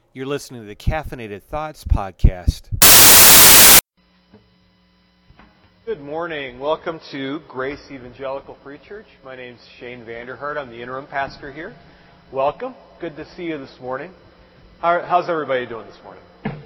You're listening to the Caffeinated Thoughts podcast. Good morning. Welcome to Grace Evangelical Free Church. My name's Shane Vanderhart. I'm the interim pastor here. Welcome. Good to see you this morning. How's everybody doing this morning?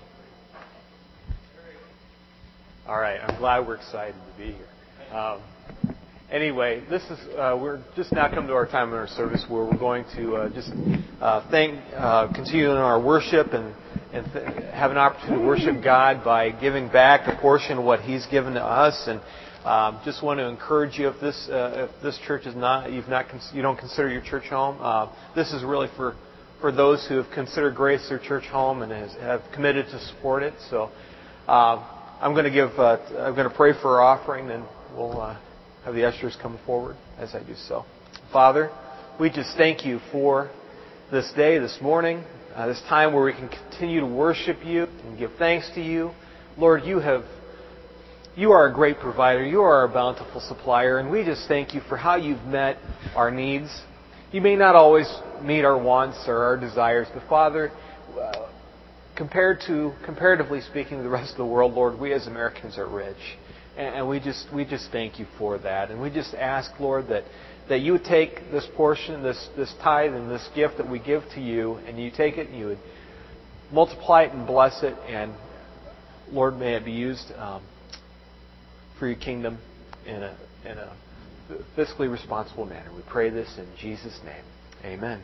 All right. I'm glad we're excited to be here. Anyway, this is we're just now come to our time in our service where we're going to continue in our worship and have an opportunity to worship God by giving back a portion of what He's given to us. And just want to encourage you, if this church is not you don't consider your church home, this is really for those who have considered Grace their church home and have committed to support it. So I'm going to pray for our offering, and we'll have the ushers come forward as I do so. Father, we just thank you for this day, this morning, this time where we can continue to worship you and give thanks to you. Lord, you are a great provider. You are our bountiful supplier, and we just thank you for how you've met our needs. You may not always meet our wants or our desires, but Father, comparatively speaking to the rest of the world, Lord, we as Americans are rich. And we just thank you for that. And we just ask, Lord, that you would take this portion, this tithe and this gift that we give to you, and you take it and you would multiply it and bless it. And, Lord, may it be used for your kingdom in a fiscally responsible manner. We pray this in Jesus' name. Amen.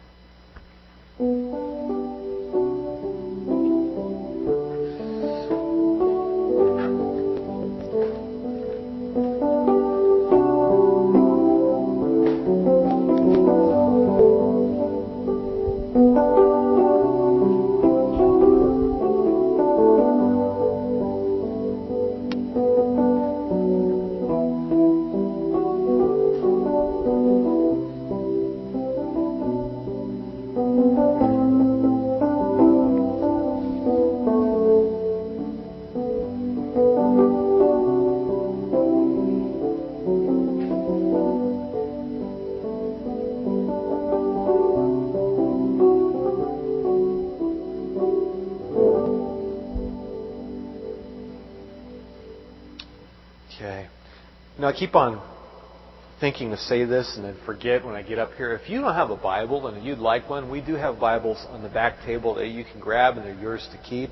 I keep on thinking to say this and then forget when I get up here. If you don't have a Bible and you'd like one, we do have Bibles on the back table that you can grab, and they're yours to keep.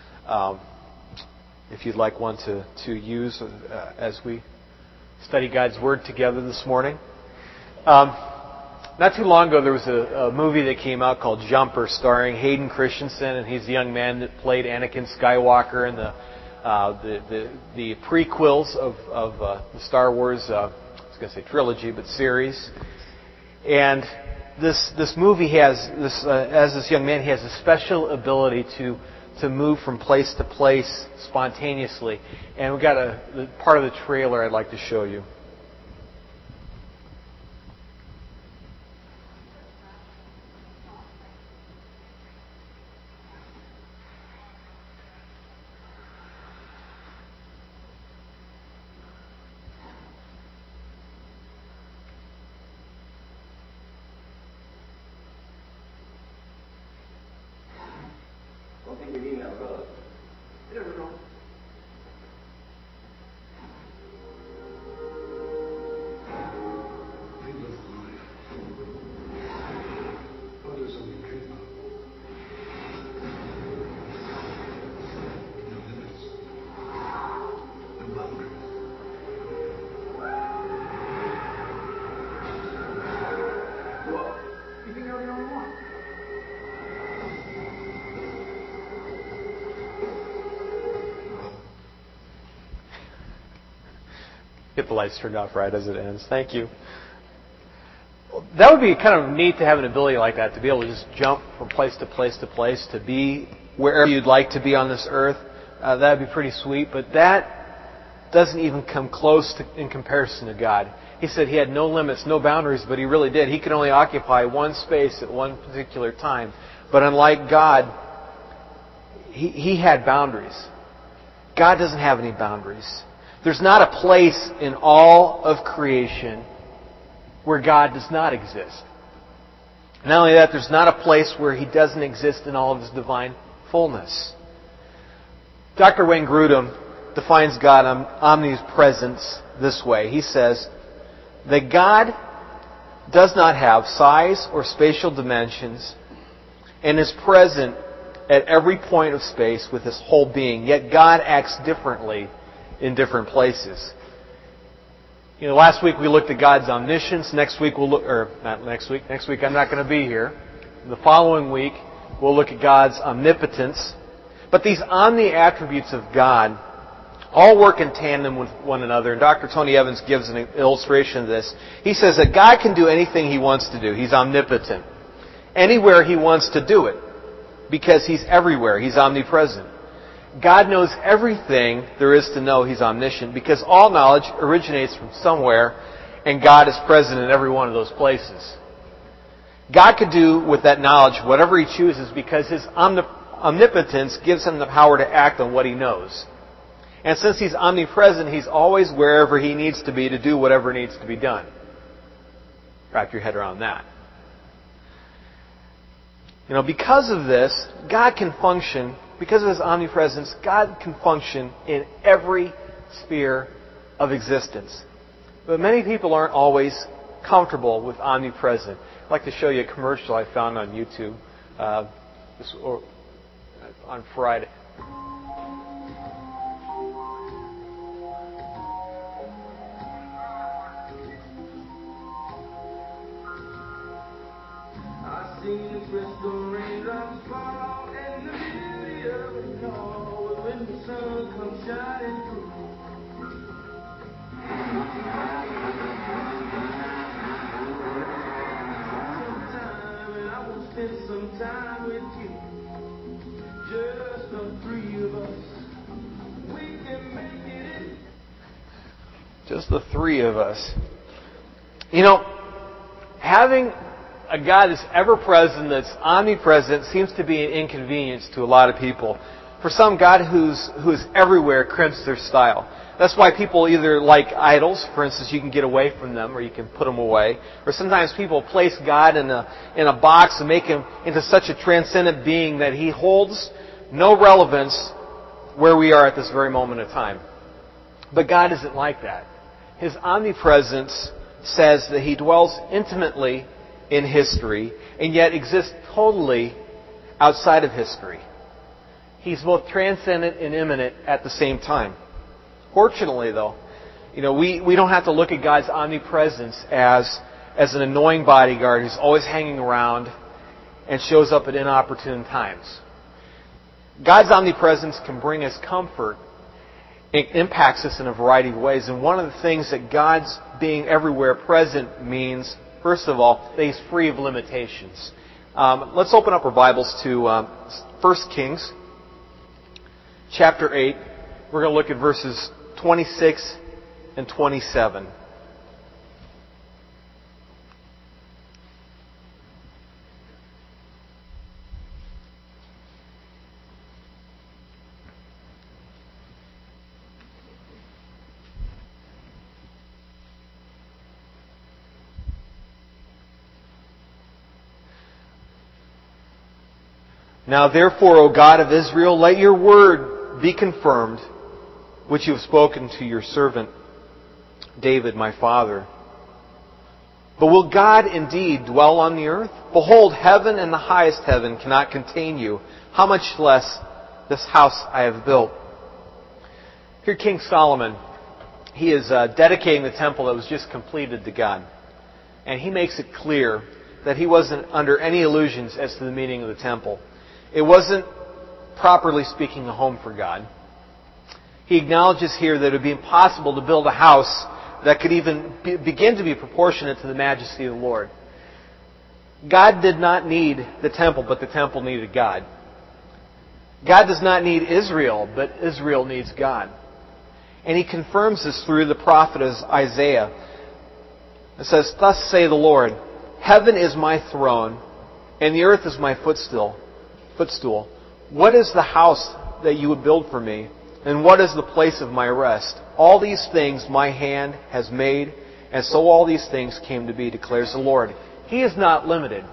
If you'd like one to use as we study God's Word together this morning. Not too long ago, there was a movie that came out called Jumper, starring Hayden Christensen, and he's the young man that played Anakin Skywalker in the prequels of the Star Wars, I was going to say trilogy, but series. And this movie has as this young man, he has a special ability to move from place to place spontaneously. And we've got a part of the trailer I'd like to show you. Get the lights turned off right as it ends. Thank you. That would be kind of neat to have an ability like that, to be able to just jump from place to place to place, to be wherever you'd like to be on this earth. That would be pretty sweet, but that doesn't even come close in comparison to God. He said He had no limits, no boundaries, but He really did. He could only occupy one space at one particular time. But unlike God, He had boundaries. God doesn't have any boundaries. There's not a place in all of creation where God does not exist. Not only that, there's not a place where He doesn't exist in all of His divine fullness. Dr. Wayne Grudem defines God omnipresence this way. He says that God does not have size or spatial dimensions and is present at every point of space with His whole being, yet God acts differently in different places. Last week we looked at God's omniscience. Next week I'm not going to be here. The following week we'll look at God's omnipotence. But these omni attributes of God all work in tandem with one another. And Dr. Tony Evans gives an illustration of this. He says that God can do anything He wants to do. He's omnipotent. Anywhere He wants to do it. Because He's everywhere. He's omnipresent. God knows everything there is to know. He's omniscient. Because all knowledge originates from somewhere, and God is present in every one of those places. God could do with that knowledge whatever He chooses because His omnipotence gives Him the power to act on what He knows. And since He's omnipresent, He's always wherever He needs to be to do whatever needs to be done. Wrap your head around that. Because of this, God can function, because of His omnipresence, God can function in every sphere of existence. But many people aren't always comfortable with omnipresent. I'd like to show you a commercial I found on YouTube on Friday. Seen the crystal raindrops fall, and the beauty of it all when the sun comes shining through. Sometime, and I will spend some time with you. Just the three of us. We can make it. Just the three of us. Having a God that's ever-present, that's omnipresent, seems to be an inconvenience to a lot of people. For some, God who is everywhere crimps their style. That's why people either like idols, for instance, you can get away from them or you can put them away. Or sometimes people place God in a box and make Him into such a transcendent being that He holds no relevance where we are at this very moment of time. But God isn't like that. His omnipresence says that He dwells intimately in history, and yet exists totally outside of history. He's both transcendent and immanent at the same time. Fortunately, though, we don't have to look at God's omnipresence as an annoying bodyguard who's always hanging around and shows up at inopportune times. God's omnipresence can bring us comfort. It impacts us in a variety of ways. And one of the things that God's being everywhere present means, first of all, that He's free of limitations. Let's open up our Bibles to 1 Kings chapter 8. We're going to look at verses 26 and 27. Now therefore, O God of Israel, let your word be confirmed, which you have spoken to your servant David, my father. But will God indeed dwell on the earth? Behold, heaven and the highest heaven cannot contain you. How much less this house I have built? Here King Solomon, he is dedicating the temple that was just completed to God. And he makes it clear that he wasn't under any illusions as to the meaning of the temple. It wasn't, properly speaking, a home for God. He acknowledges here that it would be impossible to build a house that could even begin to be proportionate to the majesty of the Lord. God did not need the temple, but the temple needed God. God does not need Israel, but Israel needs God. And He confirms this through the prophet Isaiah. It says, "Thus say the Lord, heaven is my throne, and the earth is my footstool. What is the house that you would build for me? And what is the place of my rest? All these things my hand has made, and so all these things came to be, declares the Lord." He is not limited.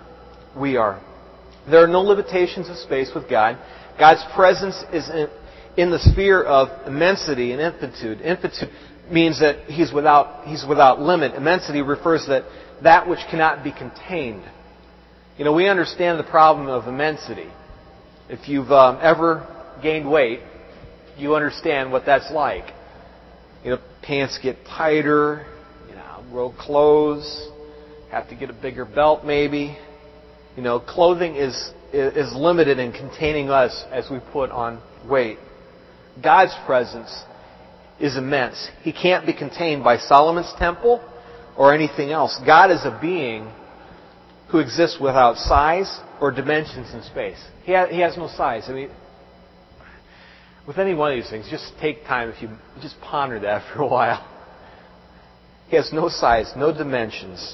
we are. There are no limitations of space with God. God's presence is in the sphere of immensity and infinitude. Infinitude means that He's without limit. Immensity refers to that which cannot be contained. You know, we understand the problem of immensity. If you've ever gained weight, you understand what that's like. You know, pants get tighter, grow clothes, have to get a bigger belt maybe. You know, clothing is limited in containing us as we put on weight. God's presence is immense. He can't be contained by Solomon's temple or anything else. God is a being who exists without size or dimensions in space. He has no size. I mean, with any one of these things, just take time if you just ponder that for a while. He has no size, no dimensions.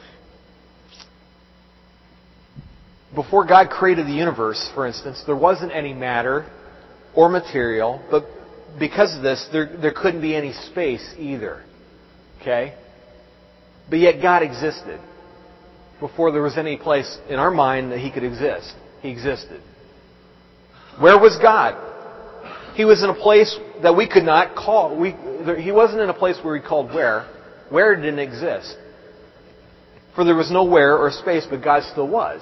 Before God created the universe, for instance, there wasn't any matter or material, but because of this, there couldn't be any space either. Okay? But yet God existed. Before there was any place in our mind that He could exist. He existed. Where was God? He was in a place that we could not call. He wasn't in a place where we called where. Where didn't exist. For there was no where or space, but God still was.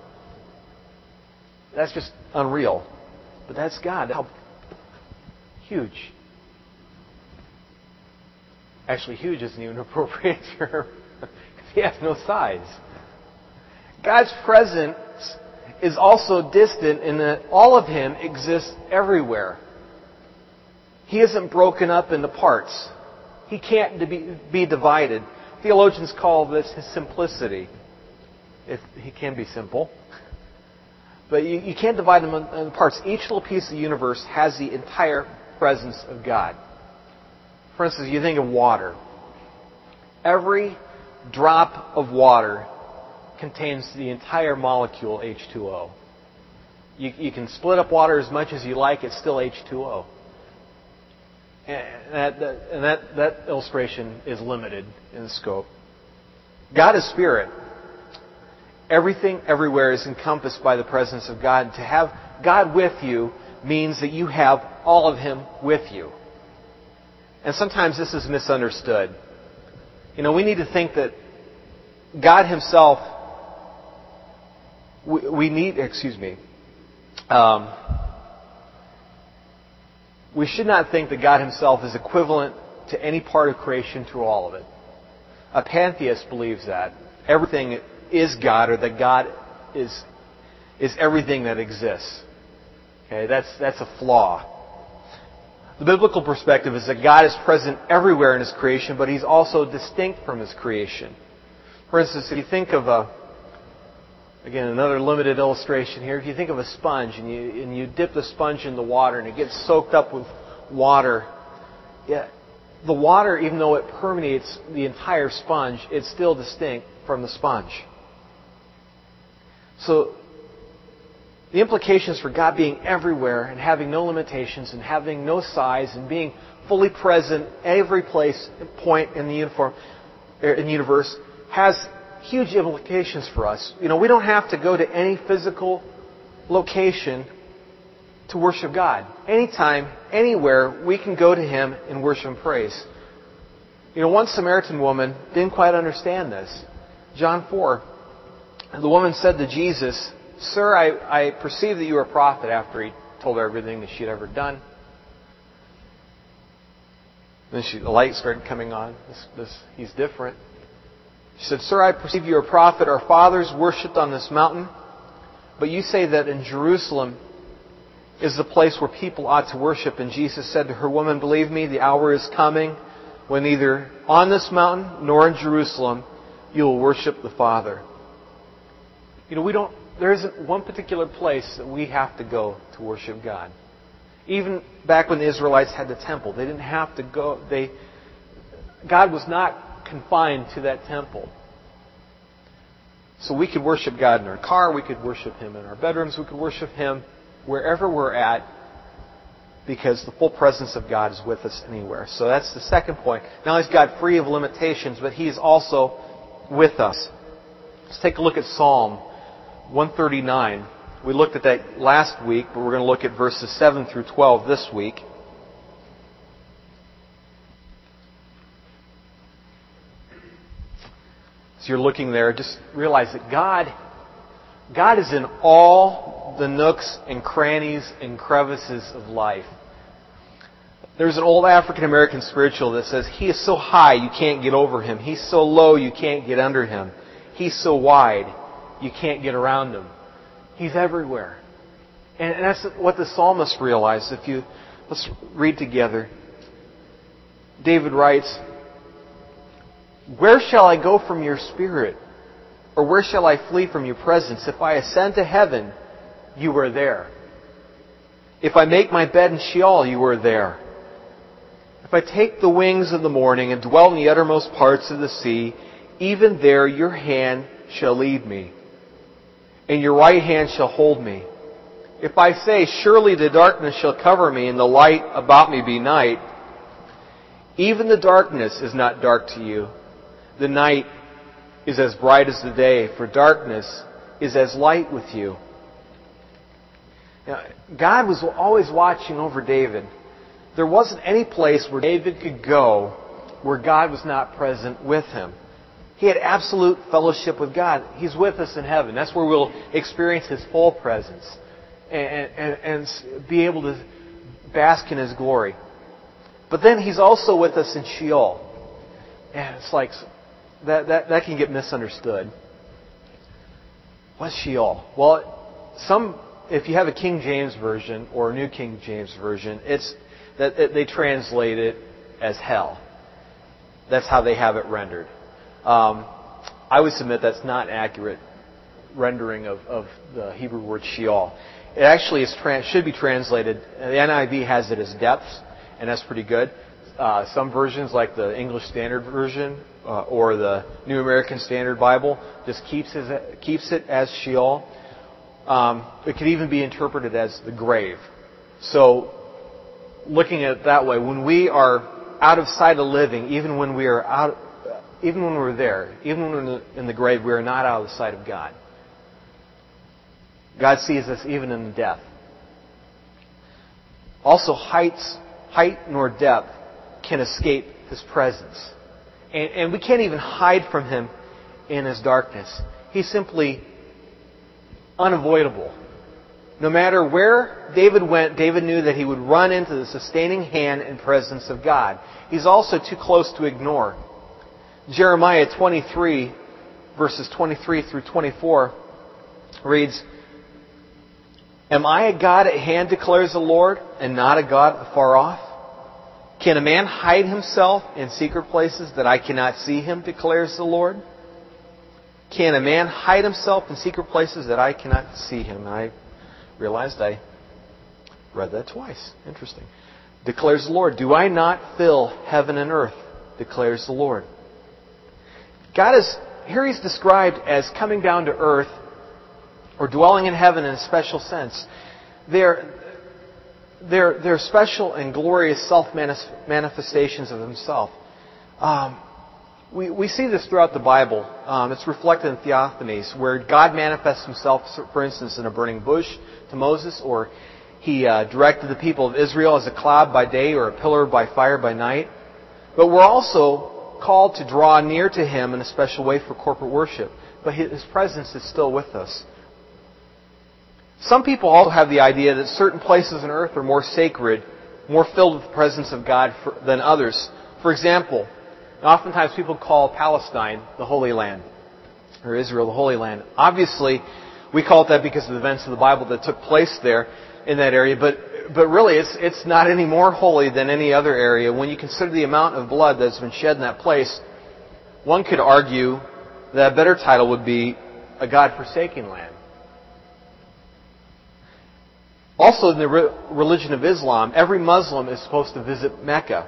That's just unreal. But that's God. How huge. Actually, huge isn't even an appropriate term. Because He has no size. God's presence is also distant in that all of Him exists everywhere. He isn't broken up into parts. He can't be divided. Theologians call this His simplicity. If He can be simple. But you can't divide Him into parts. Each little piece of the universe has the entire presence of God. For instance, you think of water. Every drop of water contains the entire molecule H2O. You can split up water as much as you like, it's still H2O. And that illustration is limited in scope. God is spirit. Everything, everywhere is encompassed by the presence of God. To have God with you means that you have all of Him with you. And sometimes this is misunderstood. You know, we need to think that God Himself, we should not think that God Himself is equivalent to any part of creation through all of it. A pantheist believes that. Everything is God, or that God is everything that exists. Okay, that's a flaw. The biblical perspective is that God is present everywhere in His creation, but He's also distinct from His creation. For instance, if you think of again, another limited illustration here. If you think of a sponge and you dip the sponge in the water and it gets soaked up with water, the water, even though it permeates the entire sponge, it's still distinct from the sponge. So, the implications for God being everywhere and having no limitations and having no size and being fully present every place, point in the universe has huge implications for us. You know, we don't have to go to any physical location to worship God. Anytime, anywhere, we can go to Him and worship and praise. You know, one Samaritan woman didn't quite understand this. John 4, the woman said to Jesus, "Sir, I perceive that you are a prophet," after He told her everything that she had ever done. Then the light started coming on. He's different. She said, "Sir, I perceive you are a prophet. Our fathers worshipped on this mountain, but you say that in Jerusalem is the place where people ought to worship." And Jesus said to her, "Woman, believe me, the hour is coming when neither on this mountain nor in Jerusalem you will worship the Father." You know, there isn't one particular place that we have to go to worship God. Even back when the Israelites had the temple, they didn't have to go. God was not confined to that temple. So we could worship God in our car, we could worship Him in our bedrooms, we could worship Him wherever we're at, because the full presence of God is with us anywhere. So that's the second point. Now He's God free of limitations, but He is also with us. Let's take a look at Psalm 139. We looked at that last week, but we're going to look at verses 7 through 12 this week. As you're looking there, just realize that God is in all the nooks and crannies and crevices of life. There's an old African American spiritual that says, He is so high you can't get over Him. He's so low you can't get under Him. He's so wide you can't get around Him. He's everywhere. And that's what the psalmist realized. Let's read together. David writes, "Where shall I go from your spirit? Or where shall I flee from your presence? If I ascend to heaven, you are there. If I make my bed in Sheol, you are there. If I take the wings of the morning and dwell in the uttermost parts of the sea, even there your hand shall lead me, and your right hand shall hold me. If I say, surely the darkness shall cover me, and the light about me be night, even the darkness is not dark to you. The night is as bright as the day, for darkness is as light with you." Now, God was always watching over David. There wasn't any place where David could go where God was not present with him. He had absolute fellowship with God. He's with us in heaven. That's where we'll experience His full presence and be able to bask in His glory. But then He's also with us in Sheol. And it's like, that can get misunderstood. What's Sheol? Well, if you have a King James Version or a New King James Version, it's that they translate it as hell. That's how they have it rendered. I would submit that's not an accurate rendering of the Hebrew word Sheol. It actually should be translated, the NIV has it as depths, and that's pretty good. Some versions, like the English Standard Version or the New American Standard Bible, just keeps it as Sheol. It could even be interpreted as the grave. So, looking at it that way, when we are out of sight of living, even when we're there, even when we're in the grave, we are not out of the sight of God. God sees us even in death. Also, height nor depth can escape His presence. And we can't even hide from Him in His darkness. He's simply unavoidable. No matter where David went, David knew that he would run into the sustaining hand and presence of God. He's also too close to ignore. Jeremiah 23, verses 23 through 24, reads, "Am I a God at hand, declares the Lord, and not a God afar off? Can a man hide himself in secret places that I cannot see him, declares the Lord? Can a man hide himself in secret places that I cannot see him?" I realized I read that twice. Interesting. Declares the Lord, "Do I not fill heaven and earth, declares the Lord." God is, here He's described as coming down to earth or dwelling in heaven in a special sense. They're special and glorious self-manifestations of Himself. We see this throughout the Bible. It's reflected in theophanies, where God manifests Himself, for instance, in a burning bush to Moses, or He directed the people of Israel as a cloud by day or a pillar by fire by night. But we're also called to draw near to Him in a special way for corporate worship. But His presence is still with us. Some people also have the idea that certain places on earth are more sacred, more filled with the presence of God than others. For example, oftentimes people call Palestine the Holy Land, or Israel the Holy Land. Obviously, we call it that because of the events of the Bible that took place there in that area, but really it's not any more holy than any other area. When you consider the amount of blood that's been shed in that place, one could argue that a better title would be a God-forsaken land. Also, in the religion of Islam, every Muslim is supposed to visit Mecca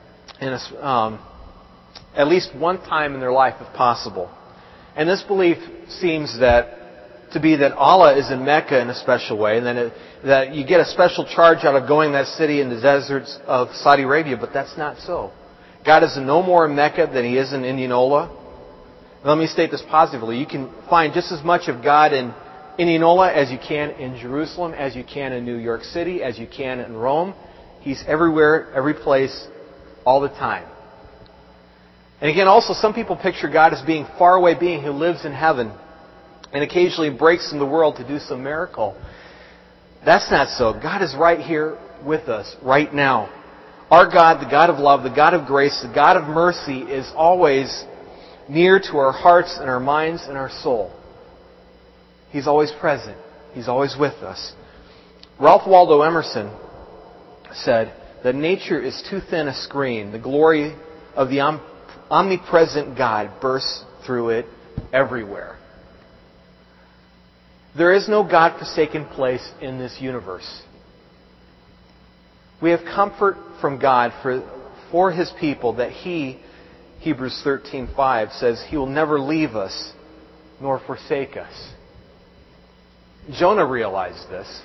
at least one time in their life if possible. And this belief seems to be that Allah is in Mecca in a special way, and that you get a special charge out of going to that city in the deserts of Saudi Arabia, but that's not so. God is no more in Mecca than He is in Indianola. Let me state this positively. You can find just as much of God in in Enola as you can in Jerusalem, as you can in New York City, as you can in Rome. He's everywhere, every place, all the time. And again, also, some people picture God as being far away being who lives in heaven and occasionally breaks in the world to do some miracle. That's not so. God is right here with us, right now. Our God, the God of love, the God of grace, the God of mercy, is always near to our hearts and our minds and our soul. He's always present. He's always with us. Ralph Waldo Emerson said that nature is too thin a screen. The glory of the omnipresent God bursts through it everywhere. There is no God-forsaken place in this universe. We have comfort from God for His people that He, Hebrews 13:5 says, He will never leave us nor forsake us. Jonah realized this.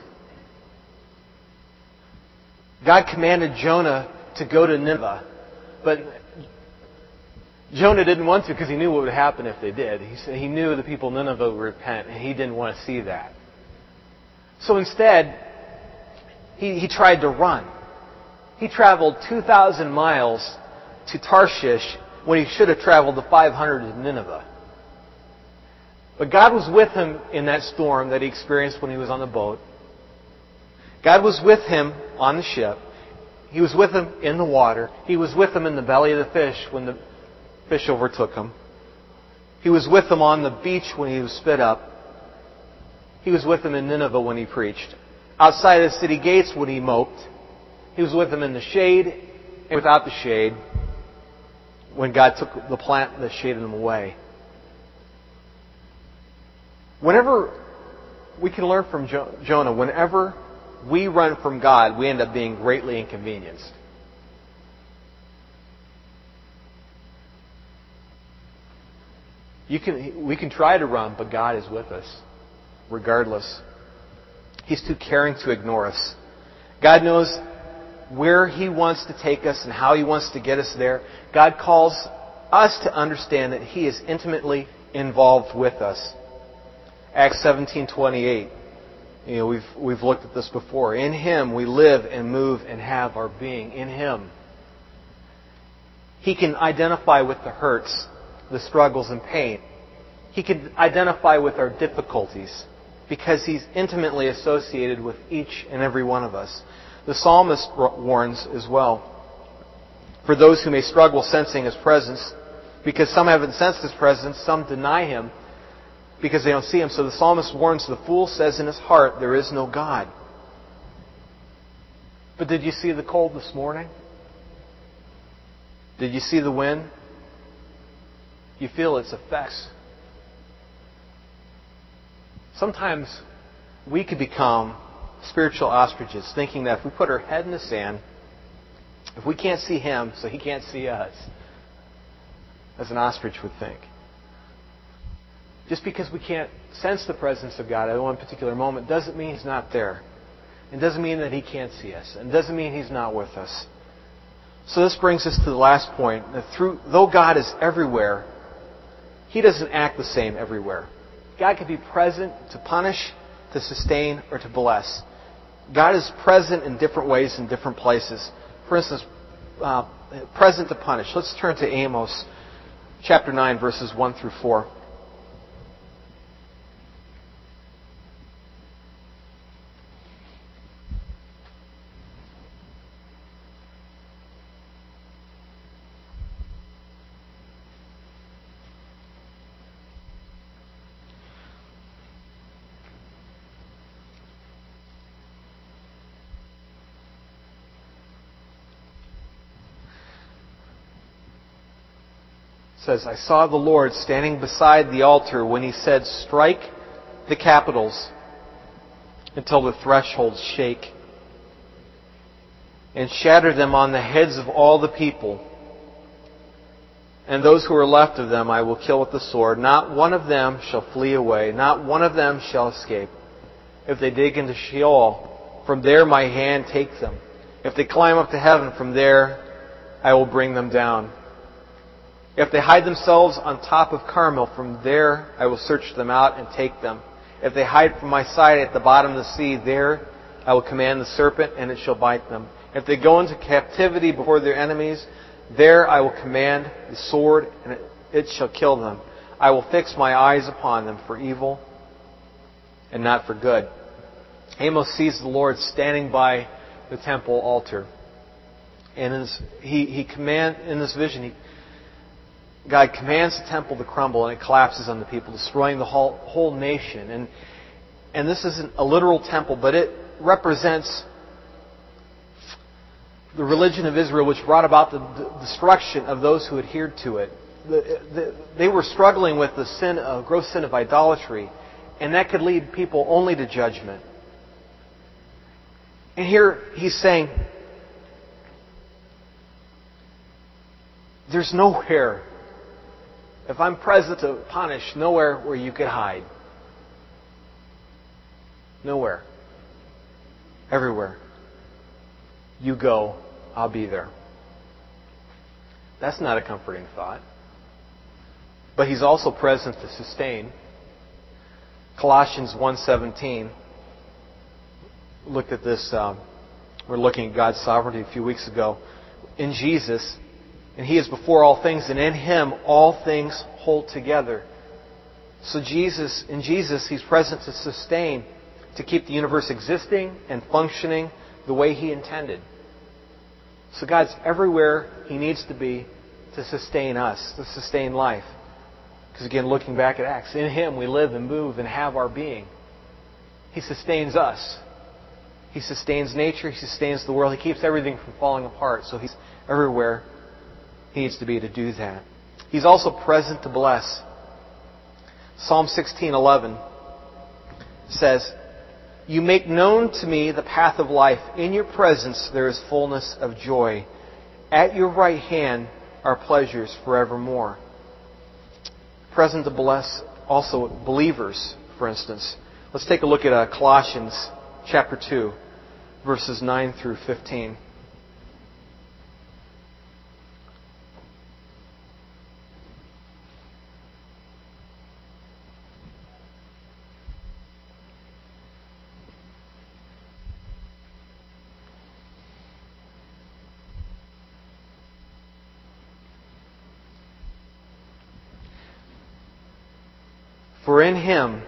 God commanded Jonah to go to Nineveh, but Jonah didn't want to because he knew what would happen if they did. He knew the people of Nineveh would repent, and he didn't want to see that. So instead, he tried to run. He traveled 2,000 miles to Tarshish when he should have traveled the 500 to Nineveh. But God was with him in that storm that he experienced when he was on the boat. God was with him on the ship. He was with him in the water. He was with him in the belly of the fish when the fish overtook him. He was with him on the beach when he was spit up. He was with him in Nineveh when he preached. Outside of the city gates when he moped. He was with him in the shade and without the shade when God took the plant that shaded him away. Whenever we can learn from Jonah, whenever we run from God, we end up being greatly inconvenienced. We can try to run, but God is with us, regardless. He's too caring to ignore us. God knows where He wants to take us and how He wants to get us there. God calls us to understand that He is intimately involved with us. Acts 17:28. We've looked at this before. In Him we live and move and have our being. In Him. He can identify with the hurts, the struggles and pain. He can identify with our difficulties because He's intimately associated with each and every one of us. The psalmist warns as well. For those who may struggle sensing His presence, because some haven't sensed His presence, some deny Him because they don't see Him. So the psalmist warns, the fool says in his heart, there is no God. But did you see the cold this morning? Did you see the wind? You feel its effects. Sometimes we could become spiritual ostriches, thinking that if we put our head in the sand, if we can't see Him, so He can't see us, as an ostrich would think. Just because we can't sense the presence of God at one particular moment doesn't mean He's not there. It doesn't mean that He can't see us. It doesn't mean He's not with us. So this brings us to the last point. That though God is everywhere, He doesn't act the same everywhere. God can be present to punish, to sustain, or to bless. God is present in different ways in different places. For instance, present to punish. Let's turn to Amos chapter 9, verses 1 through 4. Says, I saw the Lord standing beside the altar when He said, strike the capitals until the thresholds shake, and shatter them on the heads of all the people. And those who are left of them I will kill with the sword. Not one of them shall flee away. Not one of them shall escape. If they dig into Sheol, from there my hand takes them. If they climb up to heaven, from there I will bring them down. If they hide themselves on top of Carmel, from there I will search them out and take them. If they hide from my sight at the bottom of the sea, there I will command the serpent, and it shall bite them. If they go into captivity before their enemies, there I will command the sword, and it shall kill them. I will fix my eyes upon them for evil and not for good. Amos sees the Lord standing by the temple altar. And in this vision, God commands the temple to crumble, and it collapses on the people, destroying the whole nation. And this isn't a literal temple, but it represents the religion of Israel, which brought about the destruction of those who adhered to it. They were struggling with the gross sin of idolatry, and that could lead people only to judgment. And here he's saying, there's nowhere, if I'm present to punish, nowhere where you could hide. Nowhere. Everywhere. You go, I'll be there. That's not a comforting thought. But He's also present to sustain. Colossians 1:17. Looked at this. We're looking at God's sovereignty a few weeks ago. In Jesus, and He is before all things, and in Him all things hold together. So in Jesus, He's present to sustain, to keep the universe existing and functioning the way He intended. So God's everywhere He needs to be to sustain us, to sustain life. Because again, looking back at Acts, in Him we live and move and have our being. He sustains us. He sustains nature. He sustains the world. He keeps everything from falling apart. So He's everywhere He needs to be to do that. He's also present to bless. Psalm 16:11 says, "You make known to me the path of life. In your presence there is fullness of joy. At your right hand are pleasures forevermore." Present to bless also believers, for instance. Let's take a look at Colossians chapter 2, verses 9 through 15. For in Him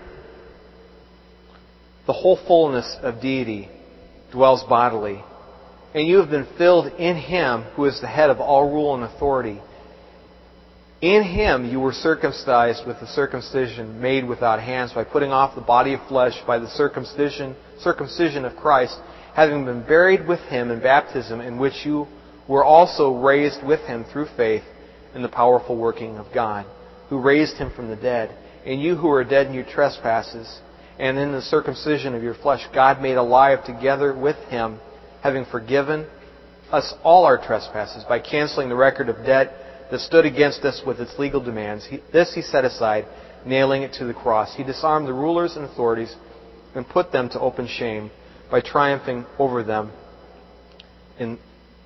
the whole fullness of deity dwells bodily, and you have been filled in Him who is the head of all rule and authority. In Him you were circumcised with the circumcision made without hands, by putting off the body of flesh by the circumcision of Christ, having been buried with Him in baptism, in which you were also raised with Him through faith in the powerful working of God, who raised Him from the dead. And you who were dead in your trespasses, and in the circumcision of your flesh, God made alive together with Him, having forgiven us all our trespasses, by canceling the record of debt that stood against us with its legal demands. This He set aside, nailing it to the cross. He disarmed the rulers and authorities and put them to open shame by triumphing over them in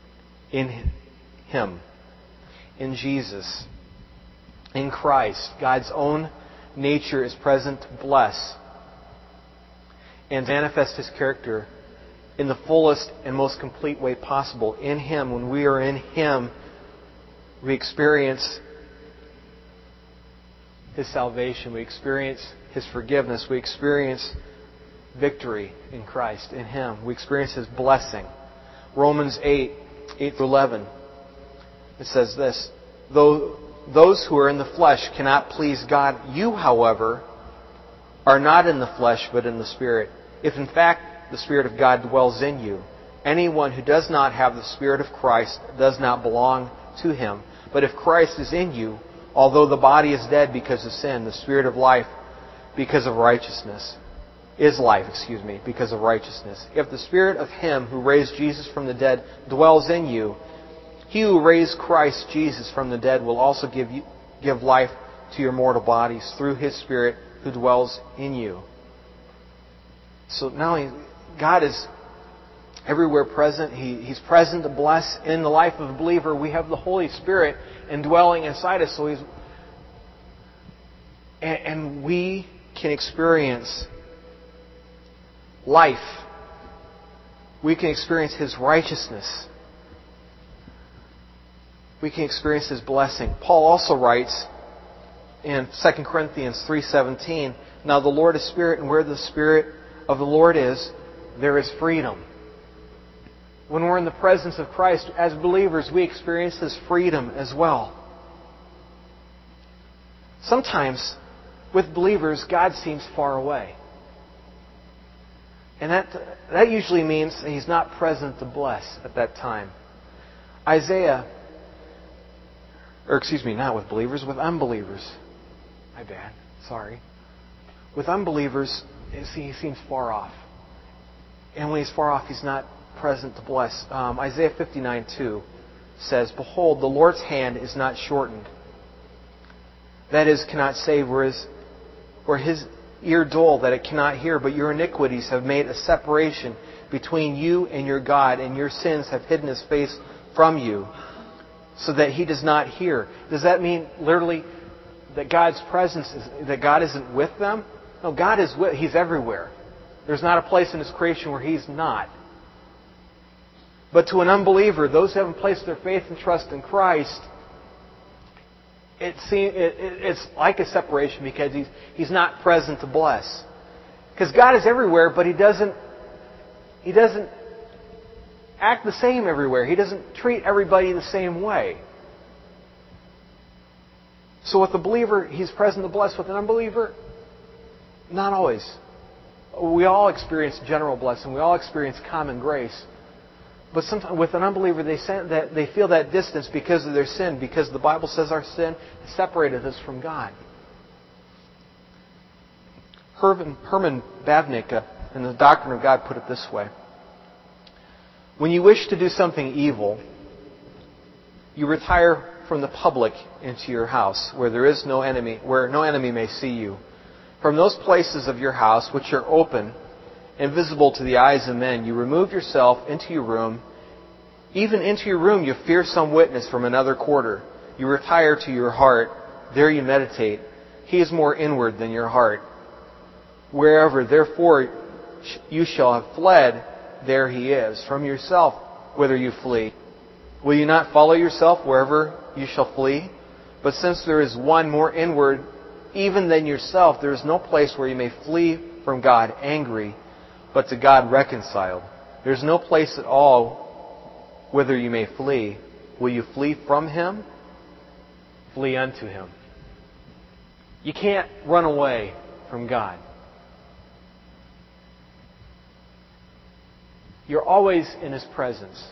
Him. In Jesus. In Christ. God's own nature is present to bless and manifest His character in the fullest and most complete way possible. In Him, when we are in Him, we experience His salvation. We experience His forgiveness. We experience victory in Christ, in Him. We experience His blessing. Romans 8:8-11. It says this, "Though those who are in the flesh cannot please God, you, however, are not in the flesh but in the Spirit. If in fact the Spirit of God dwells in you, anyone who does not have the Spirit of Christ does not belong to Him. But if Christ is in you, although the body is dead because of sin, the Spirit of life because of righteousness is life, because of righteousness. If the Spirit of Him who raised Jesus from the dead dwells in you, He who raised Christ Jesus from the dead will also give life to your mortal bodies through His Spirit who dwells in you." So now God is everywhere present. He's present to bless. In the life of a believer, we have the Holy Spirit indwelling inside us. So and we can experience life. We can experience His righteousness. We can experience His blessing. Paul also writes in 2 Corinthians 3:17, "Now the Lord is Spirit, and where the Spirit of the Lord is, there is freedom." When we're in the presence of Christ, as believers, we experience His freedom as well. Sometimes, with believers, God seems far away. And that usually means that He's not present to bless at that time. Not with believers, with unbelievers. My bad. Sorry. With unbelievers, He seems far off. And when He's far off, He's not present to bless. Isaiah 59:2 says, "Behold, the Lord's hand is not shortened. That is, cannot save, or His ear dull, that it cannot hear. But your iniquities have made a separation between you and your God, and your sins have hidden His face from you, so that He does not hear." Does that mean literally that God's presence that God isn't with them? No, God is with. He's everywhere. There's not a place in His creation where He's not. But to an unbeliever, those who haven't placed their faith and trust in Christ, it's like a separation because He's not present to bless. Because God is everywhere, but He doesn't act the same everywhere. He doesn't treat everybody the same way. So with the believer, He's present to bless. With an unbeliever, not always. We all experience general blessing. We all experience common grace. But sometimes with an unbeliever, they feel that distance because of their sin, because the Bible says our sin has separated us from God. Herman Bavinck, in the Doctrine of God, put it this way: when you wish to do something evil, you retire from the public into your house, where there is no enemy, where no enemy may see you. From those places of your house which are open and visible to the eyes of men, you remove yourself into your room. Even into your room you fear some witness from another quarter. You retire to your heart. There you meditate. He is more inward than your heart. Wherever, therefore, you shall have fled, there He is. From yourself, whither you flee. Will you not follow yourself wherever you shall flee? But since there is one more inward even than yourself, there is no place where you may flee from God angry, but to God reconciled. There is no place at all whither you may flee. Will you flee from Him? Flee unto Him. You can't run away from God. You're always in His presence.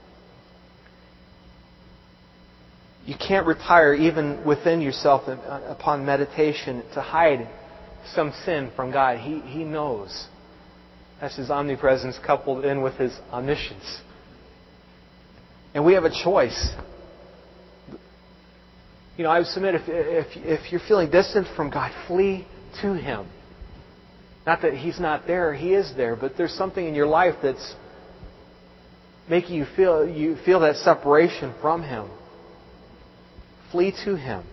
You can't retire even within yourself upon meditation to hide some sin from God. He knows. That's His omnipresence coupled in with His omniscience. And we have a choice. You know, I would submit if you're feeling distant from God, flee to Him. Not that He's not there, He is there, but there's something in your life that's making you feel that separation from Him. Flee to Him.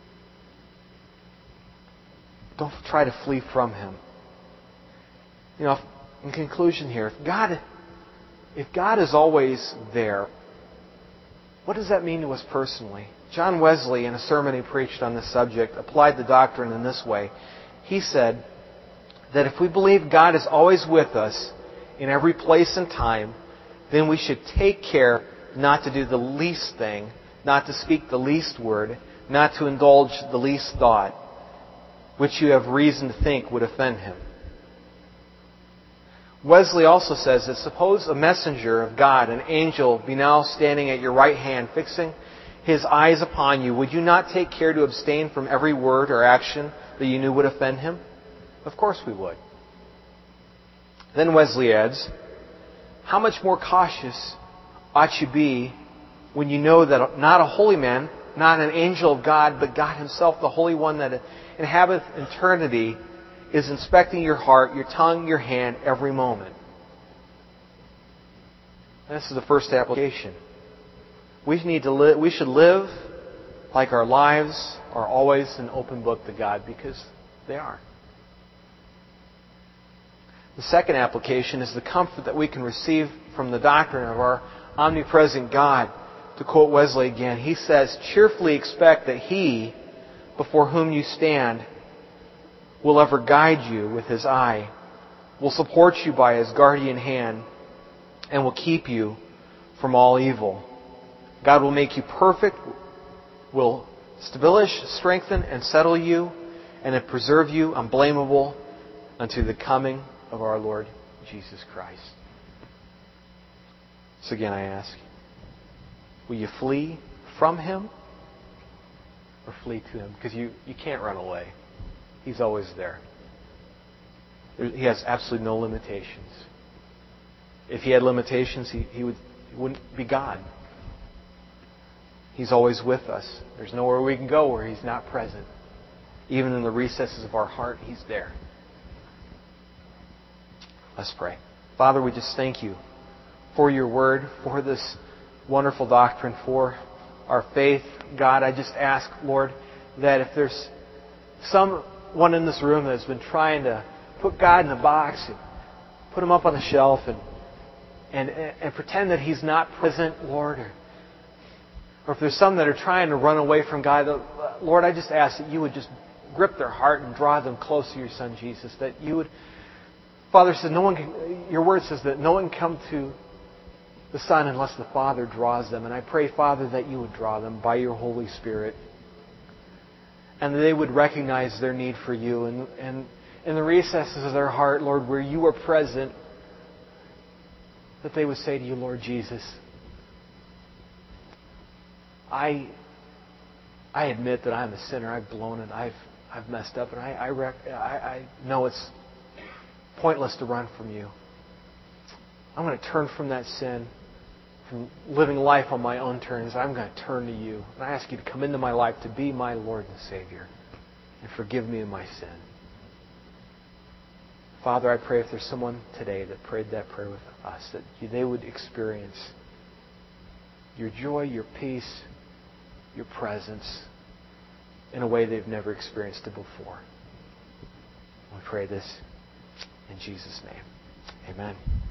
Don't try to flee from Him. You know, in conclusion here, if God is always there, what does that mean to us personally? John Wesley, in a sermon he preached on this subject, applied the doctrine in this way. He said that if we believe God is always with us in every place and time, then we should take care not to do the least thing, not to speak the least word, not to indulge the least thought, which you have reason to think would offend Him. Wesley also says that suppose a messenger of God, an angel, be now standing at your right hand, fixing his eyes upon you, would you not take care to abstain from every word or action that you knew would offend Him? Of course we would. Then Wesley adds, how much more cautious ought you be when you know that not a holy man, not an angel of God, but God Himself, the Holy One that inhabiteth eternity, is inspecting your heart, your tongue, your hand, every moment. This is the first application. We should live like our lives are always an open book to God, because they are. The second application is the comfort that we can receive from the doctrine of our omnipresent God. To quote Wesley again, he says, "Cheerfully expect that He, before whom you stand, will ever guide you with His eye, will support you by His guardian hand, and will keep you from all evil. God will make you perfect, will establish, strengthen, and settle you, and preserve you unblameable unto the coming of our Lord Jesus Christ." So again I ask, will you flee from Him or flee to Him? Because you can't run away. He's always there. He has absolutely no limitations. If He had limitations, He wouldn't be God. He's always with us. There's nowhere we can go where He's not present. Even in the recesses of our heart, He's there. Let's pray. Father, we just thank You for Your Word, for this wonderful doctrine, for our faith. God, I just ask, Lord, that if there's someone in this room that's been trying to put God in a box and put Him up on the shelf and pretend that He's not present, Lord, or if there's some that are trying to run away from God, Lord, I just ask that You would just grip their heart and draw them close to Your Son, Jesus. That You would, Father says, Your Word says that no one can come to the Son unless the Father draws them. And I pray, Father, that You would draw them by Your Holy Spirit. And that they would recognize their need for You. And in the recesses of their heart, Lord, where You are present, that they would say to You, Lord Jesus, I admit that I'm a sinner. I've blown it. I've messed up. And I know it's pointless to run from You. I'm going to turn from that sin, from living life on my own terms. I'm going to turn to You. And I ask You to come into my life to be my Lord and Savior and forgive me of my sin. Father, I pray if there's someone today that prayed that prayer with us, that they would experience Your joy, Your peace, Your presence in a way they've never experienced it before. We pray this in Jesus' name. Amen.